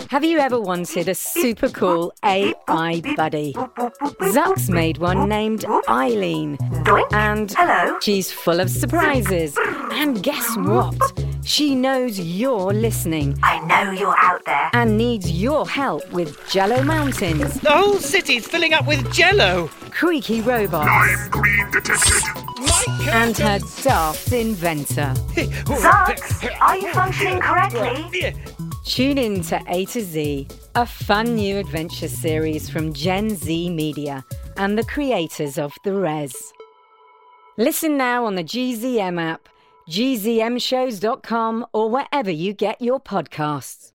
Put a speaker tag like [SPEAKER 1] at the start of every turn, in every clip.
[SPEAKER 1] Have you ever wanted a super cool AI buddy? Zuck's made one named Eileen. And she's full of surprises. And guess what? She knows you're listening.
[SPEAKER 2] I know you're out there.
[SPEAKER 1] And needs your help with Jello Mountains.
[SPEAKER 3] The whole city's filling up with Jello.
[SPEAKER 1] Creaky robots.
[SPEAKER 4] Lime green detected.
[SPEAKER 1] And her daft inventor.
[SPEAKER 2] Zucks, are you functioning correctly?
[SPEAKER 1] Tune in to A to Z, a fun new adventure series from Gen Z Media and the creators of The Res. Listen now on the GZM app, gzmshows.com, or wherever you get your podcasts.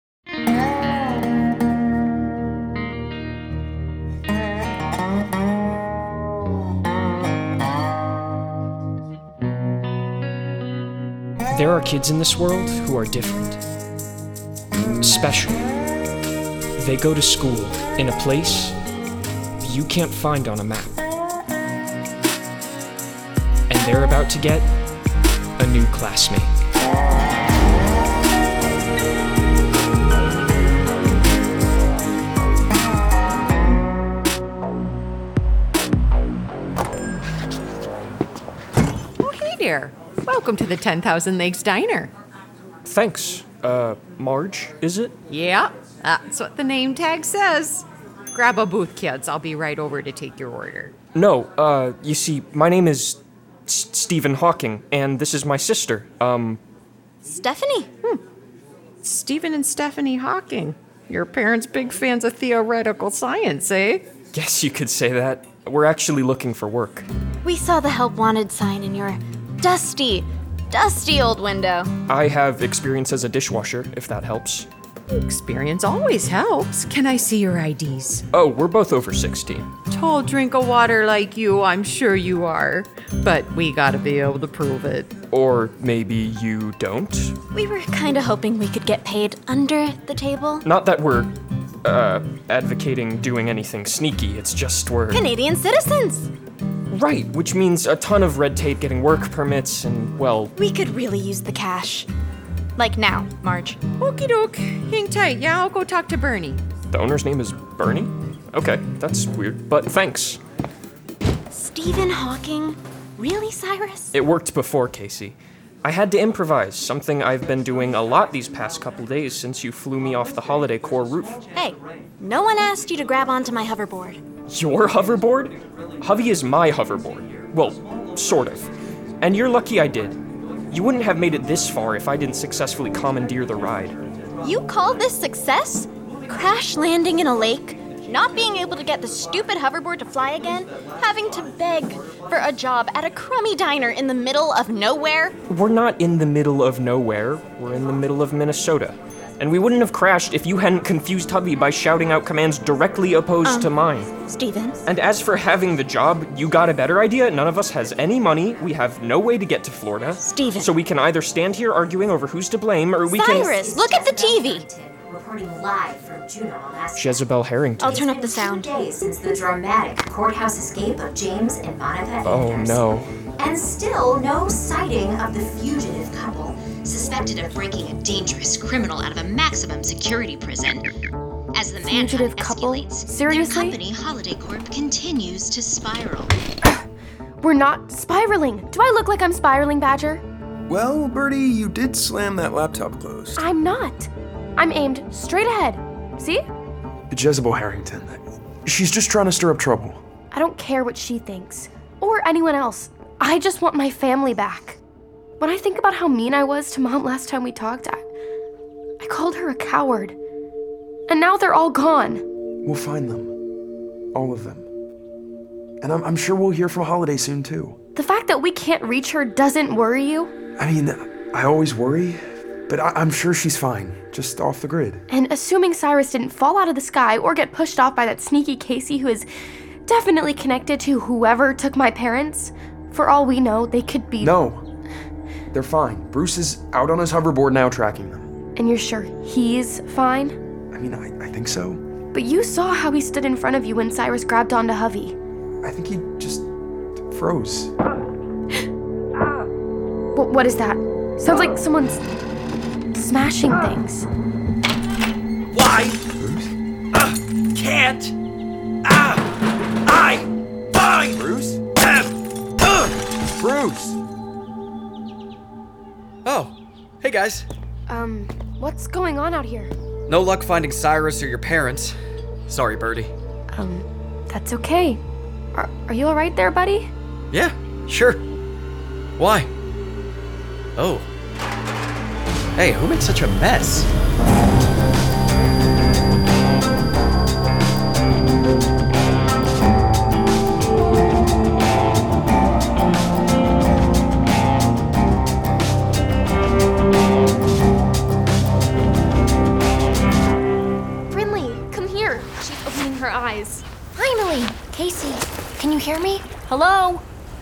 [SPEAKER 5] There are kids in this world who are different. Special. They go to school in a place you can't find on a map. And they're about to get a new classmate.
[SPEAKER 6] Oh, hey there. Welcome to the 10,000 Lakes Diner.
[SPEAKER 5] Thanks. Marge, is it?
[SPEAKER 6] Yeah, that's what the name tag says. Grab a booth, kids. I'll be right over to take your order.
[SPEAKER 5] No, you see, my name is Stephen Hawking, and this is my sister,
[SPEAKER 7] Stephanie.
[SPEAKER 6] Stephen and Stephanie Hawking. Your parents big fans of theoretical science, eh?
[SPEAKER 5] Guess you could say that. We're actually looking for work.
[SPEAKER 7] We saw the help wanted sign in your dusty old window.
[SPEAKER 5] I have experience as a dishwasher, if that helps.
[SPEAKER 6] Experience always helps. Can I see your IDs?
[SPEAKER 5] Oh, we're both over 16.
[SPEAKER 6] Tall drink of water like you, I'm sure you are. But we gotta be able to prove it.
[SPEAKER 5] Or maybe you don't?
[SPEAKER 7] We were kind of hoping we could get paid under the table.
[SPEAKER 5] Not that we're, advocating doing anything sneaky, it's just we're...
[SPEAKER 7] Canadian citizens!
[SPEAKER 5] Right, which means a ton of red tape getting work permits and, well...
[SPEAKER 7] We could really use the cash. Like now, Marge.
[SPEAKER 6] Okie doke. Hang tight, yeah? I'll go talk to Bernie.
[SPEAKER 5] The owner's name is Bernie? Okay, that's weird, but thanks.
[SPEAKER 7] Stephen Hawking? Really, Cyrus?
[SPEAKER 5] It worked before, Casey. I had to improvise, something I've been doing a lot these past couple days since you flew me off the Holiday Corps roof.
[SPEAKER 7] Hey, no one asked you to grab onto my hoverboard.
[SPEAKER 5] Your hoverboard? Hovey is my hoverboard. Well, sort of. And you're lucky I did. You wouldn't have made it this far if I didn't successfully commandeer the ride.
[SPEAKER 7] You call this success? Crash landing in a lake? Not being able to get the stupid hoverboard to fly again? Having to beg for a job at a crummy diner in the middle of nowhere?
[SPEAKER 5] We're not in the middle of nowhere. We're in the middle of Minnesota. And we wouldn't have crashed if you hadn't confused Hovey by shouting out commands directly opposed to mine.
[SPEAKER 7] Stephen?
[SPEAKER 5] And as for having the job, you got a better idea? None of us has any money. We have no way to get to Florida.
[SPEAKER 7] Stephen.
[SPEAKER 5] So we can either stand here arguing over who's to blame, or we can...
[SPEAKER 7] Cyrus, look at the TV!
[SPEAKER 2] Reporting live from Juneau, Alaska.
[SPEAKER 5] Jezebel Harrington.
[SPEAKER 7] I'll turn up the sound.
[SPEAKER 2] 2 days since the dramatic courthouse escape of James and Monica
[SPEAKER 5] Oh,
[SPEAKER 2] Anders.
[SPEAKER 5] no.
[SPEAKER 2] And still no sighting of the fugitive couple, suspected of breaking a dangerous criminal out of a maximum security prison. As the manhunt
[SPEAKER 7] Fugitive couple?
[SPEAKER 2] escalates,
[SPEAKER 7] Seriously?
[SPEAKER 2] their company, Holiday Corp, continues to spiral.
[SPEAKER 8] We're not spiraling. Do I look like I'm spiraling, Badger?
[SPEAKER 9] Well, Bertie, you did slam that laptop closed.
[SPEAKER 8] I'm not. I'm aimed straight ahead. See?
[SPEAKER 9] Jezebel Harrington. She's just trying to stir up trouble.
[SPEAKER 8] I don't care what she thinks. Or anyone else. I just want my family back. When I think about how mean I was to Mom last time we talked, I called her a coward. And now they're all gone.
[SPEAKER 9] We'll find them. All of them. And I'm sure we'll hear from Holiday soon, too.
[SPEAKER 8] The fact that we can't reach her doesn't worry you?
[SPEAKER 9] I mean, I always worry, but I'm sure she's fine, just off the grid.
[SPEAKER 8] And assuming Cyrus didn't fall out of the sky or get pushed off by that sneaky Casey who is definitely connected to whoever took my parents, for all we know, they could be...
[SPEAKER 9] No. They're fine. Bruce is out on his hoverboard now tracking them.
[SPEAKER 8] And you're sure he's fine?
[SPEAKER 9] I mean, I think so.
[SPEAKER 8] But you saw how he stood in front of you when Cyrus grabbed onto Hovey.
[SPEAKER 9] I think he just froze.
[SPEAKER 8] What is that? Sounds like someone's smashing things.
[SPEAKER 4] can't.
[SPEAKER 9] Bruce? Bruce!
[SPEAKER 10] Oh, hey guys.
[SPEAKER 8] What's going on out here?
[SPEAKER 10] No luck finding Cyrus or your parents. Sorry, Birdie.
[SPEAKER 8] That's okay. Are you alright there, buddy?
[SPEAKER 10] Yeah, sure. Why? Oh. Hey, who made such a mess?
[SPEAKER 8] Brinley, come here. She's opening her eyes.
[SPEAKER 7] Finally! Casey, can you hear me? Hello?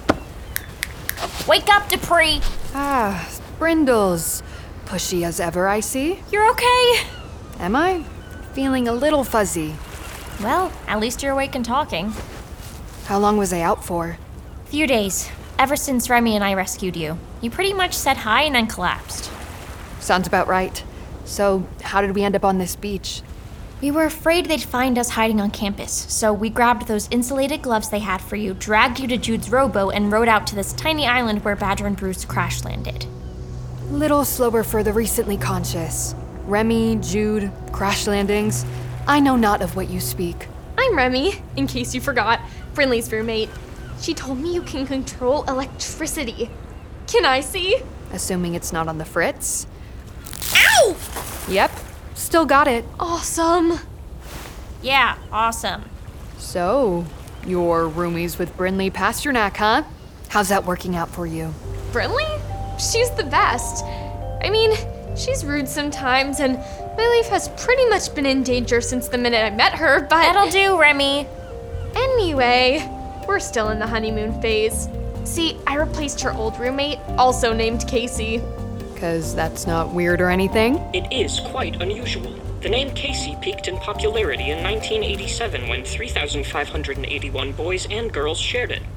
[SPEAKER 7] Wake up, Dupree!
[SPEAKER 11] Brindles. Pushy as ever, I see.
[SPEAKER 7] You're okay?
[SPEAKER 11] Am I? Feeling a little fuzzy.
[SPEAKER 7] Well, at least you're awake and talking.
[SPEAKER 11] How long was I out for?
[SPEAKER 7] Few days. Ever since Remy and I rescued you. You pretty much said hi and then collapsed.
[SPEAKER 11] Sounds about right. So, how did we end up on this beach?
[SPEAKER 7] We were afraid they'd find us hiding on campus, so we grabbed those insulated gloves they had for you, dragged you to Jude's rowboat, and rowed out to this tiny island where Badger and Bruce crash landed.
[SPEAKER 11] Little slower for the recently conscious. Remy, Jude, crash landings. I know not of what you speak.
[SPEAKER 8] I'm Remy, in case you forgot. Brinley's roommate. She told me you can control electricity. Can I see?
[SPEAKER 11] Assuming it's not on the fritz.
[SPEAKER 8] Ow!
[SPEAKER 11] Yep, still got it.
[SPEAKER 8] Awesome.
[SPEAKER 7] Yeah, awesome.
[SPEAKER 11] So, you're roomies with Brinley Pasternak, huh? How's that working out for you?
[SPEAKER 8] Brinley? She's the best. I mean, she's rude sometimes, and my life has pretty much been in danger since the minute I met her, but...
[SPEAKER 7] That'll do, Remy.
[SPEAKER 8] Anyway, we're still in the honeymoon phase. See, I replaced her old roommate, also named Casey.
[SPEAKER 11] 'Cause that's not weird or anything?
[SPEAKER 5] It is quite unusual. The name Casey peaked in popularity in 1987 when 3,581 boys and girls shared it.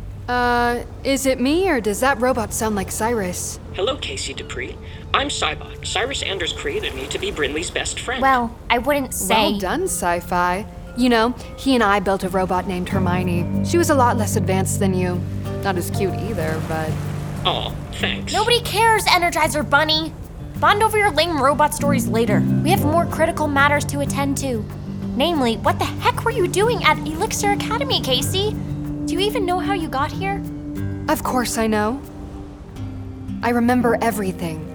[SPEAKER 11] Is it me, or does that robot sound like Cyrus?
[SPEAKER 5] Hello, Casey Dupree. I'm Cybot. Cyrus Anders created me to be Brinley's best friend.
[SPEAKER 7] Well, I wouldn't say...
[SPEAKER 11] Well done, sci-fi. You know, he and I built a robot named Hermione. She was a lot less advanced than you. Not as cute either, but...
[SPEAKER 5] Aw, thanks.
[SPEAKER 7] Nobody cares, Energizer Bunny. Bond over your lame robot stories later. We have more critical matters to attend to. Namely, what the heck were you doing at Elixir Academy, Casey? Do you even know how you got here?
[SPEAKER 11] Of course I know. I remember everything.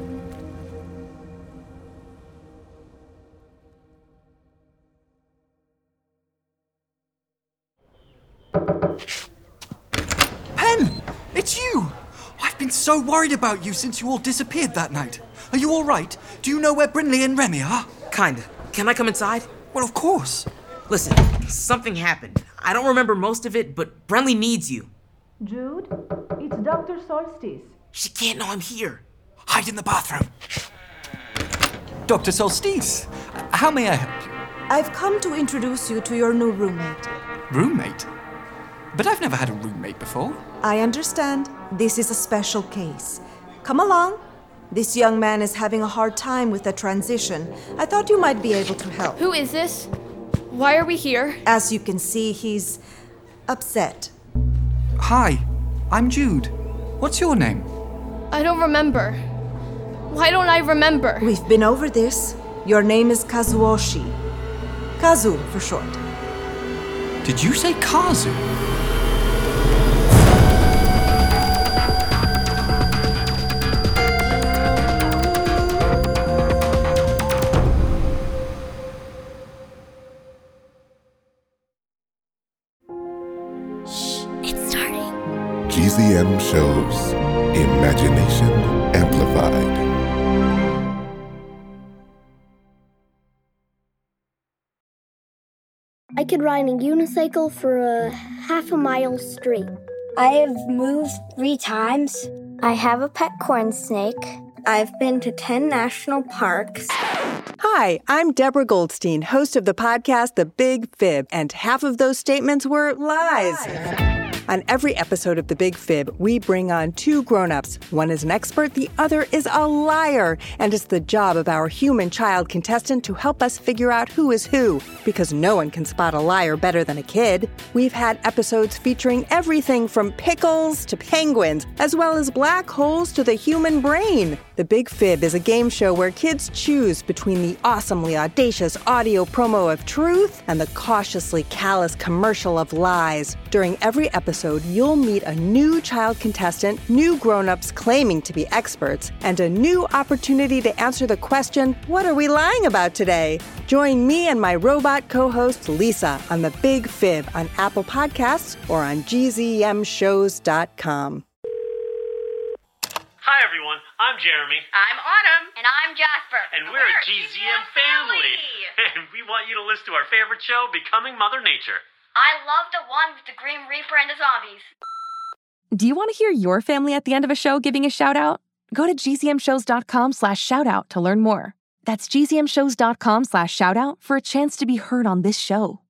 [SPEAKER 4] Pen! It's you! I've been so worried about you since you all disappeared that night. Are you all right? Do you know where Brinley and Remy are?
[SPEAKER 12] Kinda. Can I come inside?
[SPEAKER 4] Well, of course.
[SPEAKER 12] Listen, something happened. I don't remember most of it, but Brinley needs you.
[SPEAKER 13] Jude, it's Dr. Solstice.
[SPEAKER 12] She can't know I'm here.
[SPEAKER 4] Hide in the bathroom. Dr. Solstice, how may I help you?
[SPEAKER 13] I've come to introduce you to your new roommate.
[SPEAKER 4] Roommate? But I've never had a roommate before.
[SPEAKER 13] I understand. This is a special case. Come along. This young man is having a hard time with the transition. I thought you might be able to help.
[SPEAKER 8] Who is this? Why are we here?
[SPEAKER 13] As you can see, he's upset.
[SPEAKER 4] Hi, I'm Jude. What's your name?
[SPEAKER 8] I don't remember. Why don't I remember?
[SPEAKER 13] We've been over this. Your name is Kazuoshi. Kazu, for short.
[SPEAKER 4] Did you say Kazu?
[SPEAKER 14] GZM shows Imagination Amplified.
[SPEAKER 15] I could ride a unicycle for a half a mile straight. I have moved 3 times. I have a pet corn snake. I've been to 10 national parks.
[SPEAKER 16] Hi, I'm Deborah Goldstein, host of the podcast The Big Fib, and half of those statements were lies. On every episode of The Big Fib, we bring on two grown-ups. One is an expert, the other is a liar. And it's the job of our human child contestant to help us figure out who is who, because no one can spot a liar better than a kid. We've had episodes featuring everything from pickles to penguins, as well as black holes to the human brain. The Big Fib is a game show where kids choose between the awesomely audacious audio promo of truth and the cautiously callous commercial of lies. During every episode, you'll meet a new child contestant, new grown-ups claiming to be experts, and a new opportunity to answer the question, what are we lying about today? Join me and my robot co-host Lisa on The Big Fib on Apple Podcasts or on gzmshows.com.
[SPEAKER 17] Hi everyone, I'm Jeremy.
[SPEAKER 18] I'm Autumn. And I'm Jasper.
[SPEAKER 17] And we're a GZM family. And we want you to listen to our favorite show, Becoming Mother Nature.
[SPEAKER 18] I love the one with the Grim Reaper and the zombies.
[SPEAKER 19] Do you want to hear your family at the end of a show giving a shout out? Go to gzmshows.com/shoutout to learn more. That's gzmshows.com/shoutout for a chance to be heard on this show.